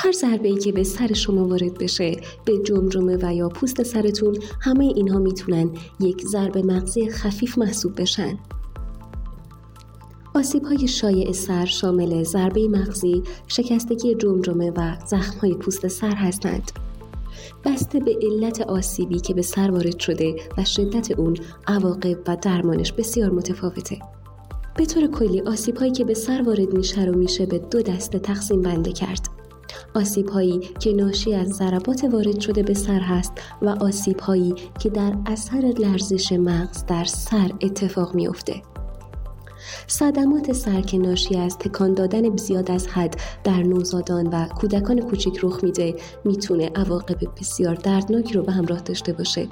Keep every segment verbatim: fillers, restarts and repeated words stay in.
هر ضربه‌ای که به سر شما وارد بشه، به جمجمه و یا پوست سرتون، همه اینها میتونن یک ضربه مغزی خفیف محسوب بشن. آسیب‌های شایع سر شامل ضربه مغزی، شکستگی جمجمه و زخم‌های پوست سر هستند. بسته به علت آسیبی که به سر وارد شده و شدت اون، عواقب و درمانش بسیار متفاوته. به طور کلی آسیب‌هایی که به سر وارد میشه رو میشه به دو دسته تقسیم بندی کرد. آسیب‌هایی که ناشی از ضربات وارد شده به سر هست و آسیب‌هایی که در اثر لرزش مغز در سر اتفاق میفته. صدمات سر که ناشی از تکان دادن زیاد از حد در نوزادان و کودکان کوچک رخ میده، میتونه عواقب بسیار دردناکی رو به همراه داشته باشه.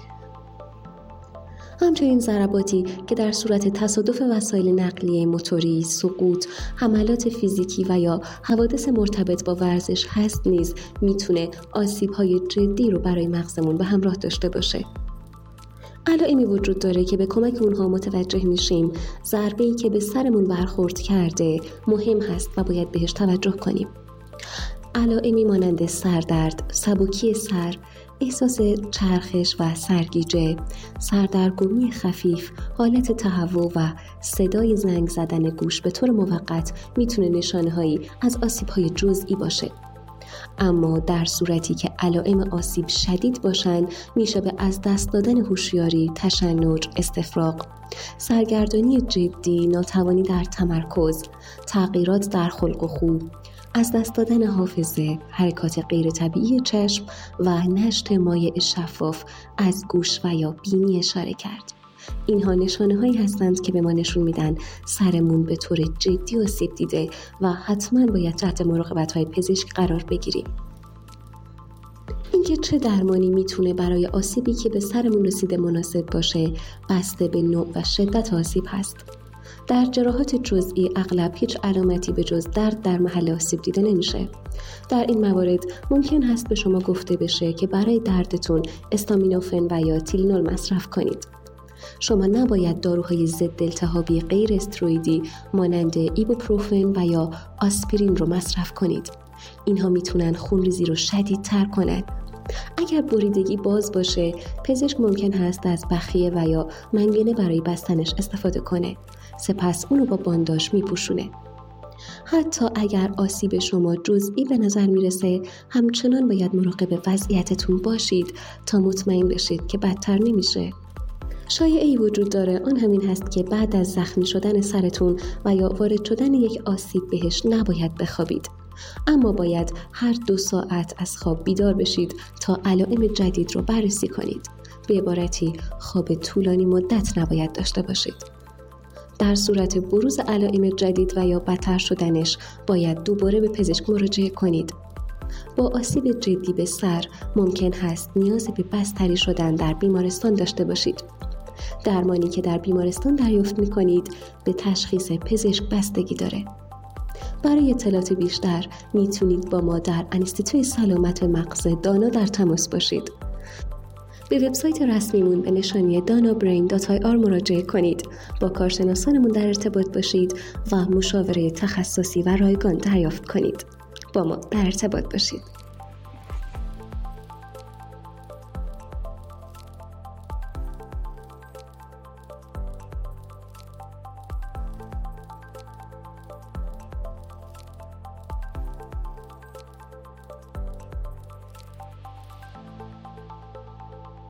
همچنین ضرباتی که در صورت تصادف وسایل نقلیه موتوری، سقوط، حملات فیزیکی و یا حوادث مرتبط با ورزش هست نیز میتونه آسیب‌های جدی رو برای مغزمون به همراه داشته باشه. علائمی وجود داره که به کمک اونها متوجه میشیم ضربه‌ای که به سرمون برخورد کرده مهم هست و باید بهش توجه کنیم. علائمی مانند سردرد، سبکی سر، احساس چرخش و سرگیجه، سردرگمی خفیف، حالت تهوع و صدای زنگ زدن گوش به طور موقت میتونه نشانه‌هایی از آسیب‌های جزئی باشه. اما در صورتی که علائم آسیب شدید باشن، میشه به از دست دادن هوشیاری، تشنج، استفراغ، سرگردانی جدی، ناتوانی در تمرکز، تغییرات در خلق و خو، از دست دادن حافظه، حرکات غیر طبیعی چشم و نشت مایع شفاف از گوش و یا بینی اشاره کرد. اینها نشانه هایی هستند که به ما نشون میدن سرمون به طور جدی آسیب دیده و حتما باید تحت مراقبت های پزشک قرار بگیریم. اینکه چه درمانی میتونه برای آسیبی که به سرمون رسیده مناسب باشه، بسته به نوع و شدت آسیب هست. در جراحات جزئی اغلب هیچ علامتی به جز درد در محل آسیب دیده نمیشه. در این موارد ممکن هست به شما گفته بشه که برای دردتون استامینوفن و یا تیلینول مصرف کنید. شما نباید داروهای ضد التهابی غیر استروئیدی مانند ایبوپروفن و یا آسپرین رو مصرف کنید. اینها میتونن خونریزی رو شدیدتر کنن. اگر بریدگی باز باشه، پزشک ممکن هست از بخیه و یا منگنه برای بستنش استفاده کنه. سپس اونو با بانداژ میپوشونه. حتی اگر آسیب شما جزئی به نظر میرسه، همچنان باید مراقب وضعیتتون باشید تا مطمئن بشید که بدتر نمیشه. شایعه‌ای وجود داره، آن همین هست که بعد از زخمی شدن سرتون و یا وارد شدن یک آسیب بهش نباید بخوابید. اما باید هر دو ساعت از خواب بیدار بشید تا علائم جدید رو بررسی کنید. به عبارتی خواب طولانی مدت نباید داشته باشید. در صورت بروز علائم جدید و یا بدتر شدنش باید دوباره به پزشک مراجعه کنید. با آسیب جدی به سر ممکن هست نیاز به بستری شدن در بیمارستان داشته باشید. درمانی که در بیمارستان دریافت می‌کنید به تشخیص پزشک بستگی داره. برای اطلاعات بیشتر میتونید با ما در انستیتوی سلامت مغز دانا در تماس باشید. به وبسایت رسمیمون به نشانی دانا برین دات آی آر مراجعه کنید. با کارشناسانمون در ارتباط باشید و مشاوره تخصصی و رایگان دریافت کنید. با ما در ارتباط باشید.